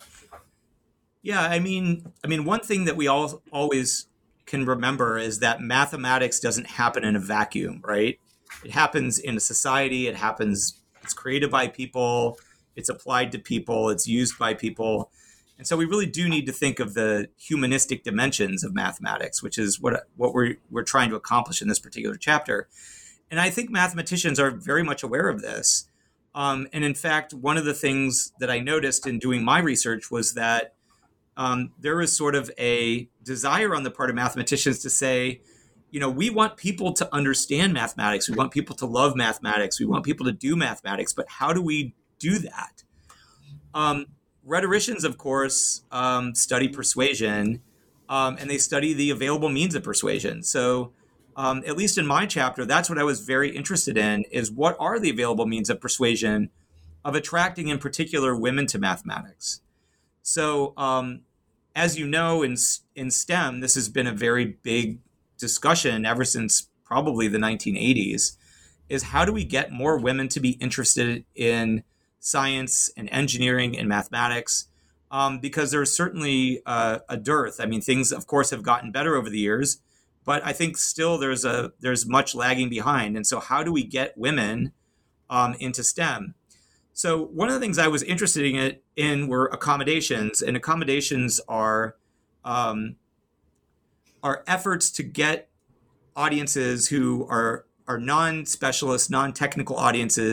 Yeah, I mean, I mean, one thing that we all always can remember is that mathematics doesn't happen in a vacuum, right? It happens in a society. It happens. It's created by people. It's applied to people. It's used by people. And so we really do need to think of the humanistic dimensions of mathematics, which is what what we're we're trying to accomplish in this particular chapter. And I think mathematicians are very much aware of this. Um, and in fact, one of the things that I noticed in doing my research was that um, there is sort of a desire on the part of mathematicians to say, you know, we want people to understand mathematics. We want people to love mathematics. We want people to do mathematics. But how do we do that? Um, Rhetoricians, of course, um, study persuasion, um, and they study the available means of persuasion. So um, at least in my chapter, that's what I was very interested in, is what are the available means of persuasion of attracting, in particular, women to mathematics. So um, as you know, in, in STEM, this has been a very big discussion ever since probably the nineteen eighties, is how do we get more women to be interested in science and engineering and mathematics, um, because there's certainly uh, a dearth. I mean, things, of course, have gotten better over the years, but I think still there's a there's much lagging behind. And so how do we get women um, into STEM? So one of the things I was interested in, in were accommodations, and accommodations are um, are efforts to get audiences who are are non-specialist, non-technical audiences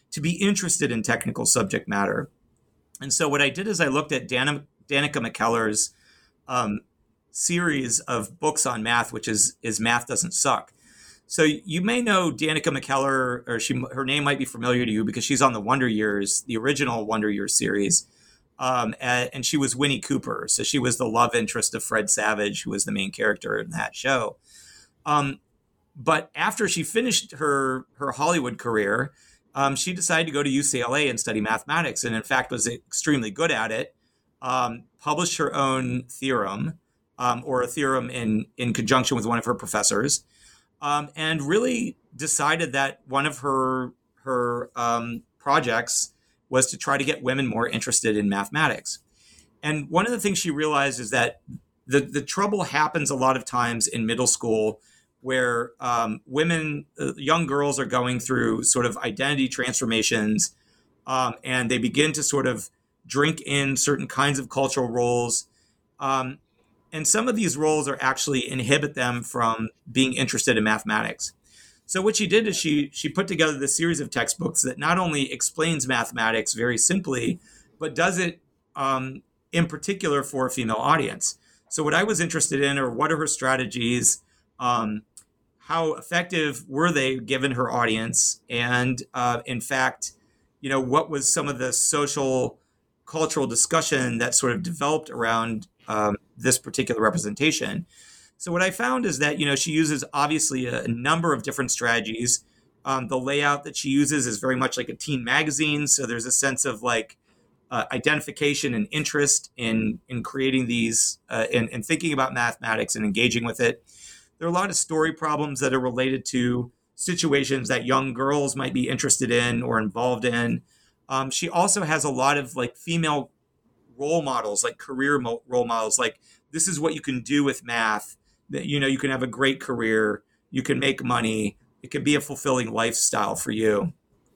to be interested in technical subject matter. And so what I did is I looked at Dan- Danica McKellar's um, series of books on math, which is is Math Doesn't Suck. So you may know Danica McKellar, or she her name might be familiar to you because she's on the Wonder Years, the original Wonder Years series. Um, and, and she was Winnie Cooper. So she was the love interest of Fred Savage, who was the main character in that show. Um, but after she finished her, her Hollywood career, um, she decided to go to U C L A and study mathematics, and in fact was extremely good at it, um, published her own theorem, um, or a theorem in, in conjunction with one of her professors. Um, and really decided that one of her her um, projects was to try to get women more interested in mathematics. And one of the things she realized is that the, the trouble happens a lot of times in middle school where um, women, uh, young girls are going through sort of identity transformations, um, and they begin to sort of drink in certain kinds of cultural roles. Um, And some of these roles are actually inhibit them from being interested in mathematics. So what she did is she she put together this series of textbooks that not only explains mathematics very simply, but does it um, in particular for a female audience. So what I was interested in are what are her strategies, um, how effective were they given her audience, and uh, in fact, you know, what was some of the social, cultural discussion that sort of developed around um, this particular representation. So what I found is that, you know, she uses obviously a, a number of different strategies. Um, the layout that she uses is very much like a teen magazine. So there's a sense of like uh, identification and interest in in creating these uh, and, and thinking about mathematics and engaging with it. There are a lot of story problems that are related to situations that young girls might be interested in or involved in. Um, she also has a lot of like female role models, like career mo- role models, like this is what you can do with math, that, you know, you can have a great career, you can make money, it can be a fulfilling lifestyle for you.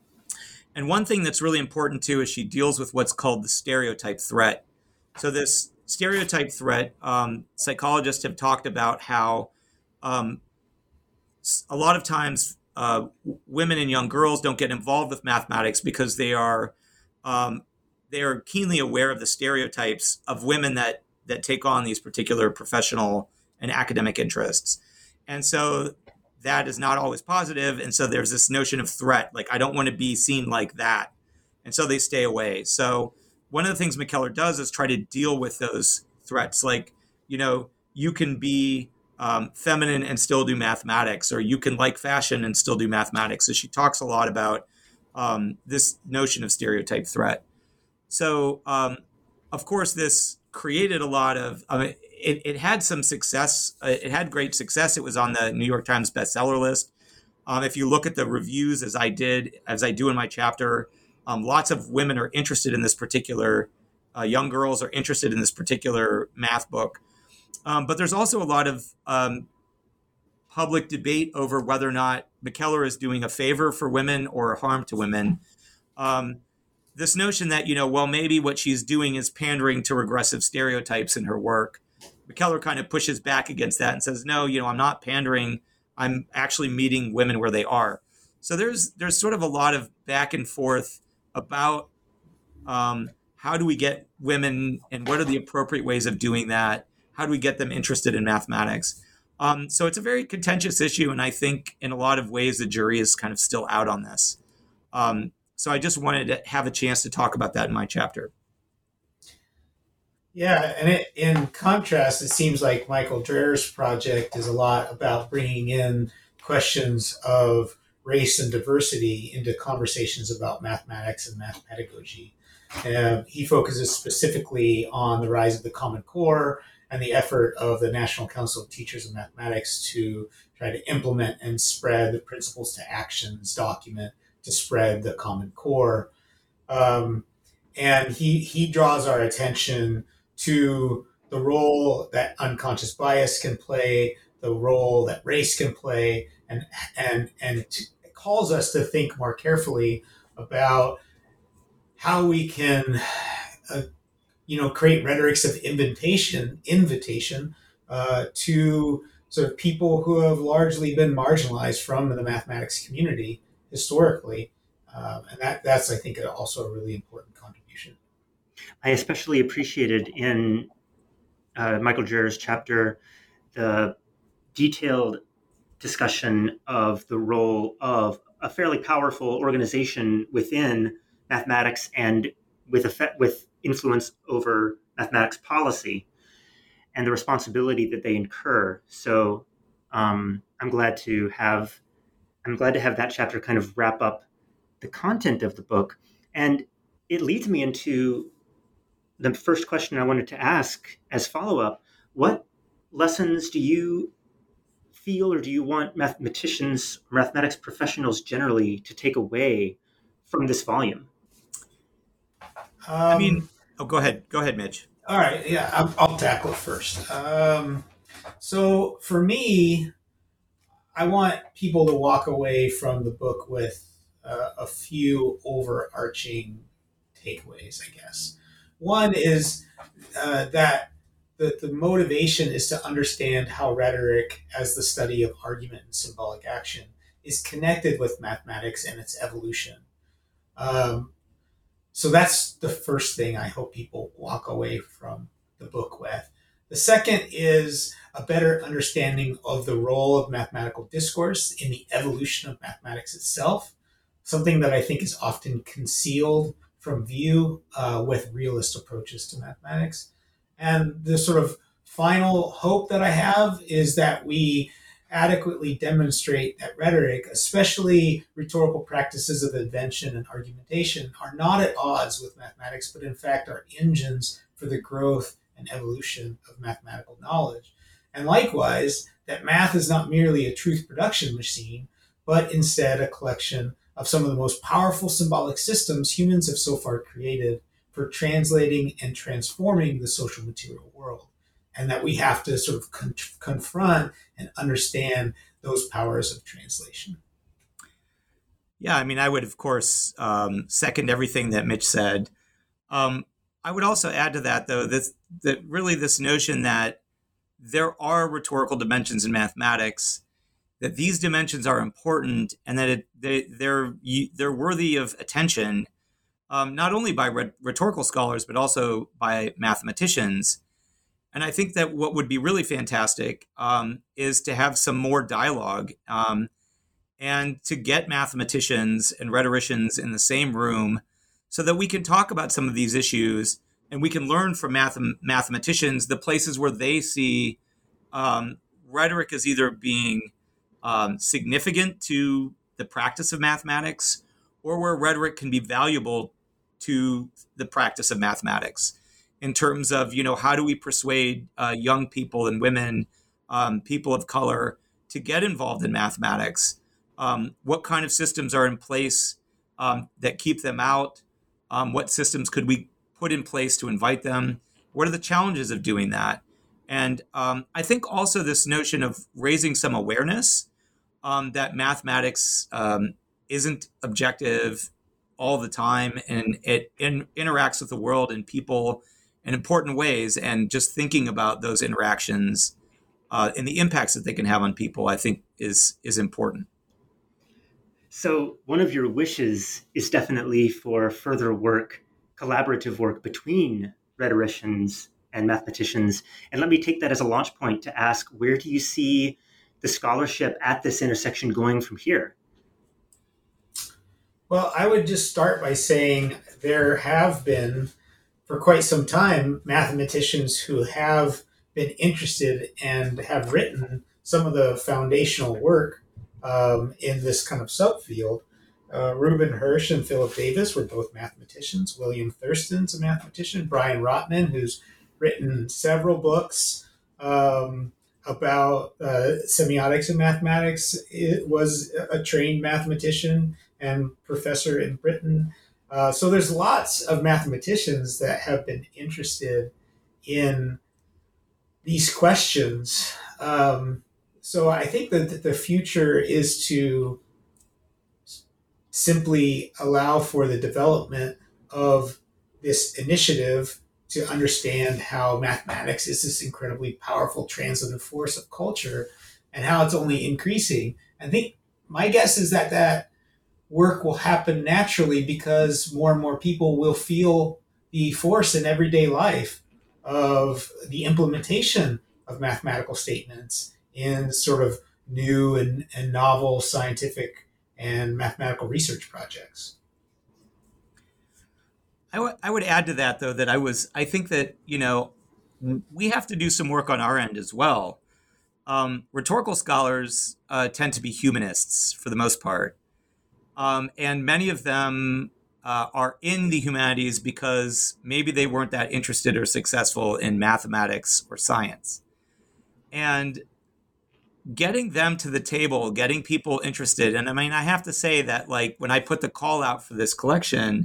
And one thing that's really important too is she deals with what's called the stereotype threat. So this stereotype threat, um, psychologists have talked about how um, a lot of times uh, women and young girls don't get involved with mathematics because they are um, they are keenly aware of the stereotypes of women that that take on these particular professional and academic interests. And so that is not always positive. And so there's this notion of threat, like I don't want to be seen like that. And so they stay away. So one of the things McKellar does is try to deal with those threats. Like, you know, you can be um, feminine and still do mathematics, or you can like fashion and still do mathematics. So she talks a lot about um, this notion of stereotype threat. So, um, of course, this created a lot of, I mean, it, it had some success. Uh, it had great success. It was on the New York Times bestseller list. Um, if you look at the reviews, as I did, as I do in my chapter, um, lots of women are interested in this particular, uh, young girls are interested in this particular math book. Um, but there's also a lot of um, public debate over whether or not McKellar is doing a favor for women or harm to women. Um, this notion that, you know, well, maybe what she's doing is pandering to regressive stereotypes in her work. McKellar kind of pushes back against that and says, no, you know, I'm not pandering. I'm actually meeting women where they are. So there's there's sort of a lot of back and forth about um, how do we get women and what are the appropriate ways of doing that? How do we get them interested in mathematics? Um, so it's a very contentious issue. And I think in a lot of ways, the jury is kind of still out on this. Um, so I just wanted to have a chance to talk about that in my chapter. Yeah, and it, in contrast, it seems like Michael Drer's project is a lot about bringing in questions of race and diversity into conversations about mathematics and math pedagogy. Uh, he focuses specifically on the rise of the Common Core and the effort of the National Council of Teachers of Mathematics to try to implement and spread the Principles to Actions document to spread the Common Core. Um, and he he draws our attention to the role that unconscious bias can play, the role that race can play, and and and to, calls us to think more carefully about how we can, uh, you know, create rhetorics of invitation, invitation uh, to sort of people who have largely been marginalized from the mathematics community historically, Um, and that that's, I think, also a really important contribution. I especially appreciated in uh, Michael Gerr's chapter the detailed discussion of the role of a fairly powerful organization within mathematics and with effect, with influence over mathematics policy and the responsibility that they incur. So um, I'm glad to have I'm glad to have that chapter kind of wrap up the content of the book. And it leads me into the first question I wanted to ask as follow-up. What lessons do you feel or do you want mathematicians, mathematics professionals generally to take away from this volume? Um, I mean, oh, go ahead. Go ahead, Mitch. All right. Yeah, I'll, I'll tackle it first. Um, so for me, I want people to walk away from the book with uh, a few overarching takeaways, I guess. One is uh, that the, the motivation is to understand how rhetoric, as the study of argument and symbolic action, is connected with mathematics and its evolution. Um, so that's the first thing I hope people walk away from the book with. The second is a better understanding of the role of mathematical discourse in the evolution of mathematics itself, something that I think is often concealed from view uh, with realist approaches to mathematics. And the sort of final hope that I have is that we adequately demonstrate that rhetoric, especially rhetorical practices of invention and argumentation, are not at odds with mathematics, but in fact are engines for the growth and evolution of mathematical knowledge. And likewise, that math is not merely a truth production machine, but instead a collection of some of the most powerful symbolic systems humans have so far created for translating and transforming the social material world. And that we have to sort of con- confront and understand those powers of translation. Yeah, I mean, I would, of course, um, second everything that Mitch said. Um, I would also add to that, though, that, that really this notion that there are rhetorical dimensions in mathematics, that these dimensions are important, and that it, they, they're they're worthy of attention, um, not only by rhetorical scholars, but also by mathematicians. And I think that what would be really fantastic um, is to have some more dialogue um, and to get mathematicians and rhetoricians in the same room so that we can talk about some of these issues and we can learn from math- mathematicians the places where they see um, rhetoric as either being um, significant to the practice of mathematics or where rhetoric can be valuable to the practice of mathematics. In terms of, you know, how do we persuade uh, young people and women, um, people of color, to get involved in mathematics? Um, what kind of systems are in place um, that keep them out? Um, what systems could we put in place to invite them? What are the challenges of doing that? And um, I think also this notion of raising some awareness um, that mathematics um, isn't objective all the time, and it in, interacts with the world and people in important ways, and just thinking about those interactions uh, and the impacts that they can have on people, I think is is important. So one of your wishes is definitely for further work, collaborative work between rhetoricians and mathematicians. And let me take that as a launch point to ask, where do you see the scholarship at this intersection going from here? Well, I would just start by saying there have been, for quite some time, mathematicians who have been interested and have written some of the foundational work um, in this kind of subfield. Uh, Reuben Hirsch and Philip Davis were both mathematicians. William Thurston's a mathematician. Brian Rotman, who's written several books um, about uh, semiotics and mathematics, it was a trained mathematician and professor in Britain. Uh, so there's lots of mathematicians that have been interested in these questions. Um, so I think that the future is to simply allow for the development of this initiative to understand how mathematics is this incredibly powerful translative force of culture and how it's only increasing. I think my guess is that that work will happen naturally because more and more people will feel the force in everyday life of the implementation of mathematical statements in sort of new and, and novel scientific and mathematical research projects. I, w- I would add to that, though, that I was, I think that, you know, we have to do some work on our end as well. Um, rhetorical scholars uh, tend to be humanists for the most part. Um, and many of them uh, are in the humanities because maybe they weren't that interested or successful in mathematics or science. And getting them to the table, getting people interested. And I mean, I have to say that, like, when I put the call out for this collection,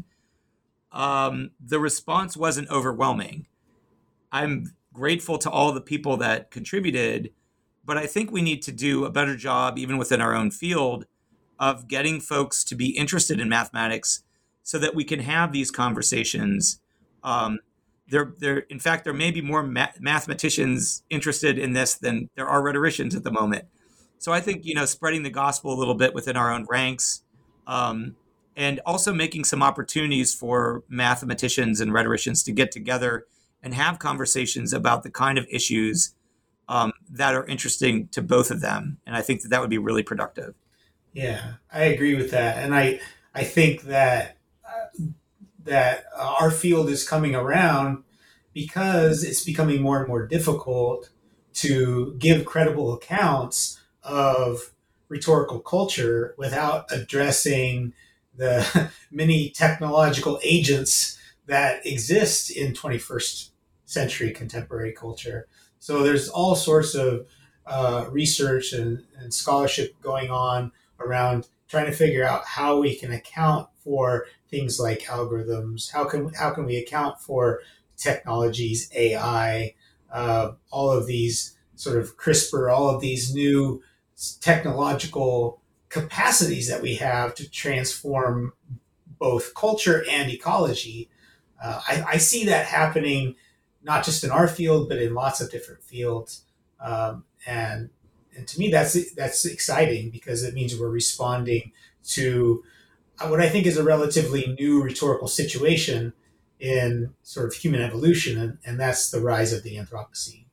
um, the response wasn't overwhelming. I'm grateful to all the people that contributed, but I think we need to do a better job, even within our own field, of getting folks to be interested in mathematics so that we can have these conversations. Um, there, there, in fact, there may be more ma- mathematicians interested in this than there are rhetoricians at the moment. So I think, you know, spreading the gospel a little bit within our own ranks, um, and also making some opportunities for mathematicians and rhetoricians to get together and have conversations about the kind of issues um, that are interesting to both of them. And I think that that would be really productive. Yeah, I agree with that. And I, I think that uh, that our field is coming around because it's becoming more and more difficult to give credible accounts of rhetorical culture without addressing the many technological agents that exist in twenty-first century contemporary culture. So there's all sorts of uh, research and, and scholarship going on around trying to figure out how we can account for things like algorithms. How can how can we account for technologies, A I, uh, all of these sort of CRISPR, all of these new technological capacities that we have to transform both culture and ecology. Uh, I, I see that happening not just in our field, but in lots of different fields. Um, and and to me, that's that's exciting because it means we're responding to what I think is a relatively new rhetorical situation in sort of human evolution, and, and that's the rise of the Anthropocene.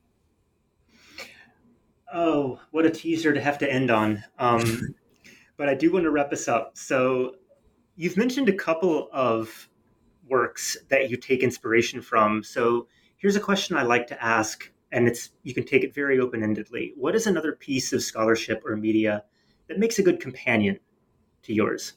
Oh, what a teaser to have to end on. Um, but I do want to wrap us up. So you've mentioned a couple of works that you take inspiration from. So here's a question I like to ask, and it's you can take it very open-endedly. What is another piece of scholarship or media that makes a good companion to yours?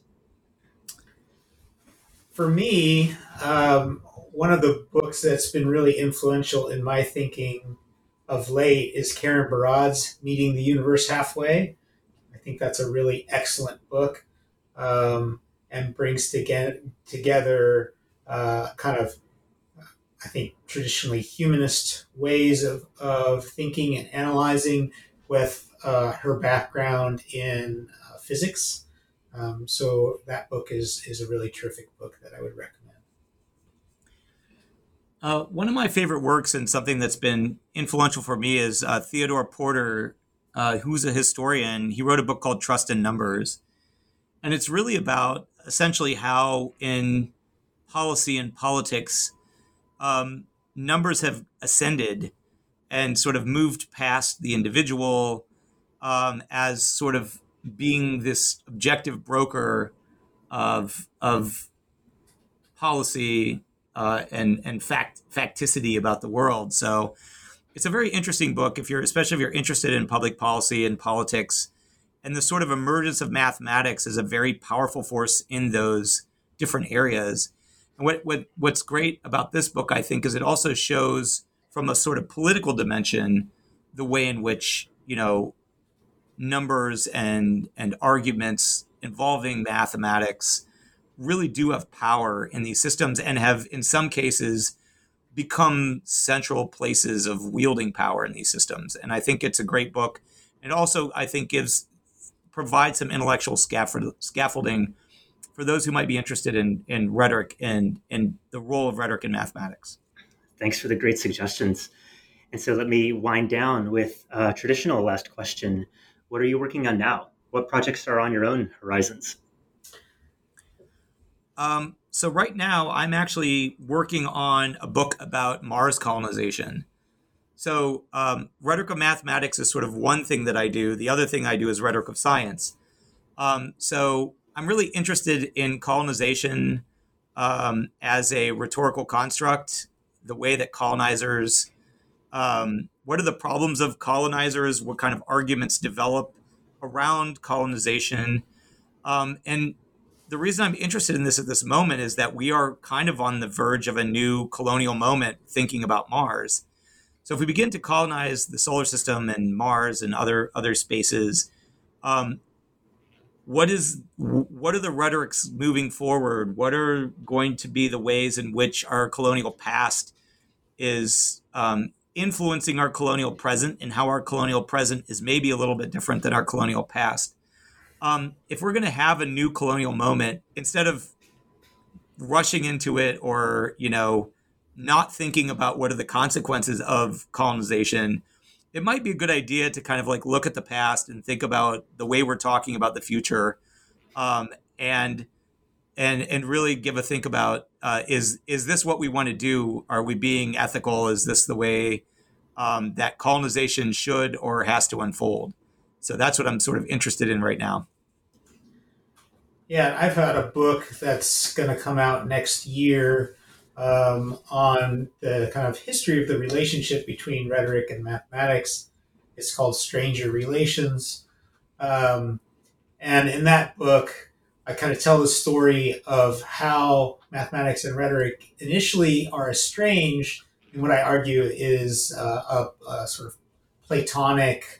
For me, um, one of the books that's been really influential in my thinking of late is Karen Barad's Meeting the Universe Halfway. I think that's a really excellent book, um, and brings together, together uh, kind of, I think, traditionally humanist ways of, of thinking and analyzing with uh, her background in uh, physics. Um, so that book is is a really terrific book that I would recommend. Uh, one of my favorite works and something that's been influential for me is uh, Theodore Porter, uh, who's a historian. He wrote a book called Trust in Numbers. And it's really about essentially how in policy and politics, um, numbers have ascended and sort of moved past the individual um, as sort of being this objective broker of of policy uh, and and fact facticity about the world. So it's a very interesting book if you're, especially if you're interested in public policy and politics, and the sort of emergence of mathematics as a very powerful force in those different areas. And what, what what's great about this book, I think, is it also shows from a sort of political dimension the way in which, you know, numbers and and arguments involving mathematics really do have power in these systems and have, in some cases, become central places of wielding power in these systems. And I think it's a great book. And also, I think, gives provides some intellectual scaffold, scaffolding for those who might be interested in, in rhetoric and, and the role of rhetoric in mathematics. Thanks for the great suggestions. And so let me wind down with a traditional last question. What are you working on now? What projects are on your own horizons? Um, so right now, I'm actually working on a book about Mars colonization. So um, rhetoric of mathematics is sort of one thing that I do. The other thing I do is rhetoric of science. Um, so I'm really interested in colonization um, as a rhetorical construct, the way that colonizers, um, what are the problems of colonizers, what kind of arguments develop around colonization. Um, and the reason I'm interested in this at this moment is that we are kind of on the verge of a new colonial moment thinking about Mars. So if we begin to colonize the solar system and Mars and other other spaces, um, what is what are the rhetorics moving forward? What are going to be the ways in which our colonial past is um, influencing our colonial present, and how our colonial present is maybe a little bit different than our colonial past? Um, if we're going to have a new colonial moment, instead of rushing into it or, you know, not thinking about what are the consequences of colonization, it might be a good idea to kind of like look at the past and think about the way we're talking about the future, um, and and and really give a think about uh, is is this what we want to do? Are we being ethical? Is this the way um, that colonization should or has to unfold? So that's what I'm sort of interested in right now. Yeah, I've had a book that's going to come out next year um, on the kind of history of the relationship between rhetoric and mathematics. It's called Stranger Relations. Um, and in that book, I kind of tell the story of how mathematics and rhetoric initially are estranged in what I argue is uh, a, a sort of Platonic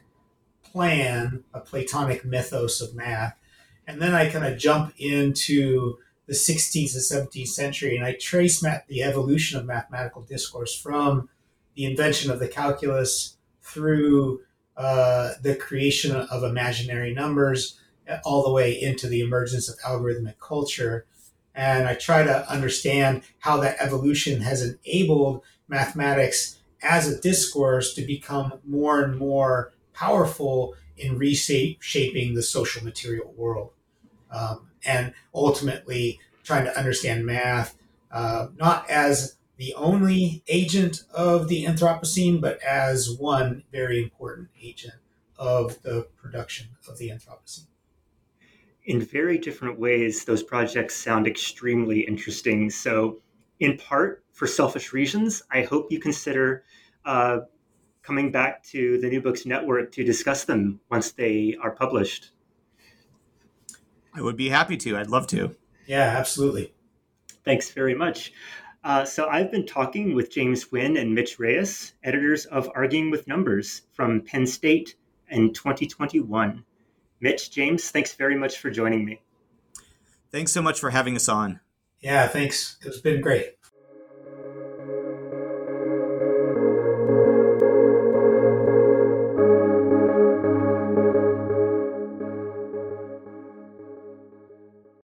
plan, a Platonic mythos of math. And then I kind of jump into the sixteenth and seventeenth century, and I trace math, the evolution of mathematical discourse from the invention of the calculus through uh, the creation of imaginary numbers, all the way into the emergence of algorithmic culture. And I try to understand how that evolution has enabled mathematics as a discourse to become more and more powerful in reshaping the social material world. Um, and ultimately trying to understand math, uh, not as the only agent of the Anthropocene, but as one very important agent of the production of the Anthropocene. In very different ways, those projects sound extremely interesting. So, in part, for selfish reasons, I hope you consider uh, coming back to the New Books Network to discuss them once they are published. I would be happy to. I'd love to. Yeah, absolutely. Thanks very much. Uh, so I've been talking with James Wynn and Mitch Reyes, editors of Arguing with Numbers from Penn State in twenty twenty-one. Mitch, James, thanks very much for joining me. Thanks so much for having us on. Yeah, thanks. It's been great.